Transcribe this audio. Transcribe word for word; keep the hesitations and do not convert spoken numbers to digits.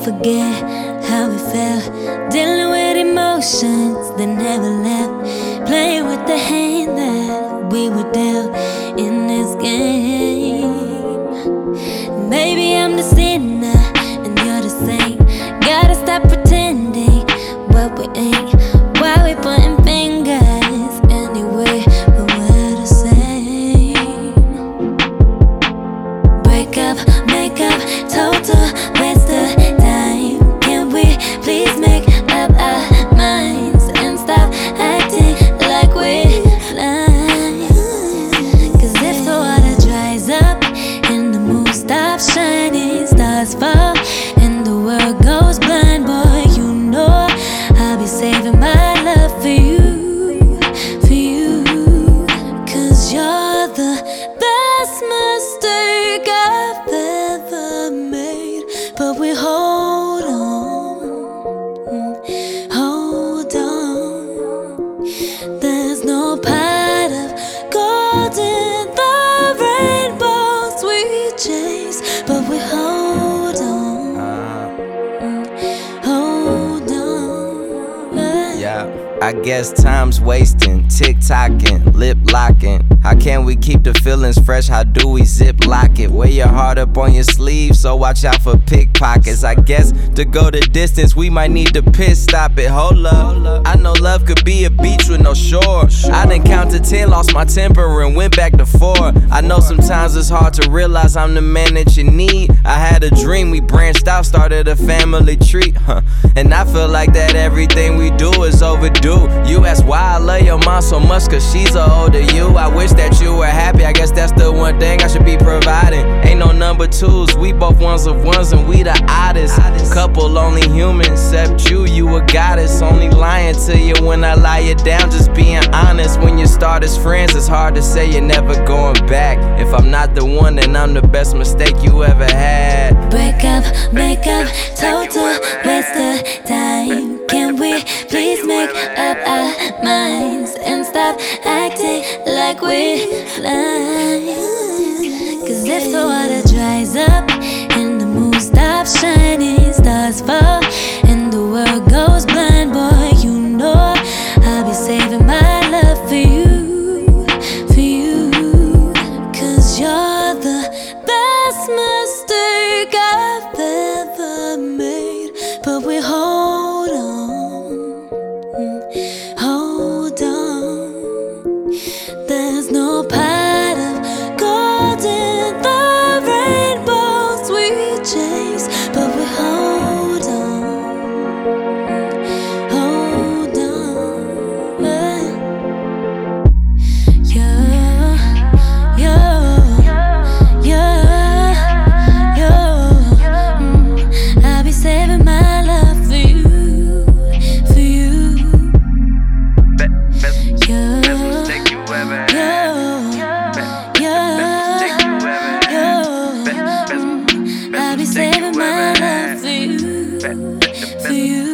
forget how we felt, dealing with emotions that never left, playing with the hand that we were dealt in this game. Maybe I'm the sinner and you're the saint. Gotta stop pretending what we ain't. Why we pointing fingers anyway when we're the same? Break up, make up, total waste of time. Can we please make up our minds and stop acting like we're blind? Cause if the water dries up and the moon stops shining, stars fall and the world goes blind, boy, you know I'll be saving my love for you, for you. Cause you're the best mistake I've ever made. But we hold on, hold on. There's no pot of gold in the rainbows we chase. But we hold on, hold on. Yeah, I guess time's wasting, tick-tocking, lip-locking. How can we keep the feelings fresh? How do we zip-lock it? Wear your heart up on your sleeve, so watch out for pickpockets. I guess to go the distance, we might need to pit stop it. Hold up, I know love could be a beach with no shore. I done counted ten, lost my temper and went back to four. I know sometimes it's hard to realize I'm the man that you need. I had a dream, we branched out, started a family tree, huh? And I feel like that everything we do is overdue. You ask why I love your mom so much, cause she's a older you. I wish that you were happy, I guess that's the one thing I should be providing. Ain't no number twos, we both ones of ones and we the oddest couple, only human except you, you a goddess. Only lying to you when I lie you down, just being honest. When you start as friends, it's hard to say you're never going back. If I'm not the one, then I'm the best mistake you ever had. Break up, make up, total waste of time. Can we please make up our minds and stop acting like we're blind? Cause if the water dries up and the moon stops shining, stars fall and the world goes blind, boy, you know I'll be saving my love for you, for you. Cause you're the best mistake I've ever made. But we hold on, hold on. There's no pot of gold in the rainbows we chase. But we hold on, hold on. Yeah, yeah, yeah, yeah. Mm, I'll be saving my love for you, for you. Best, Yeah, best mistake you ever had. yeah, Best yeah, mistake you ever had. yeah. Best, best, best I'll be mistake saving you my ever love had. for you, Best, best, for you.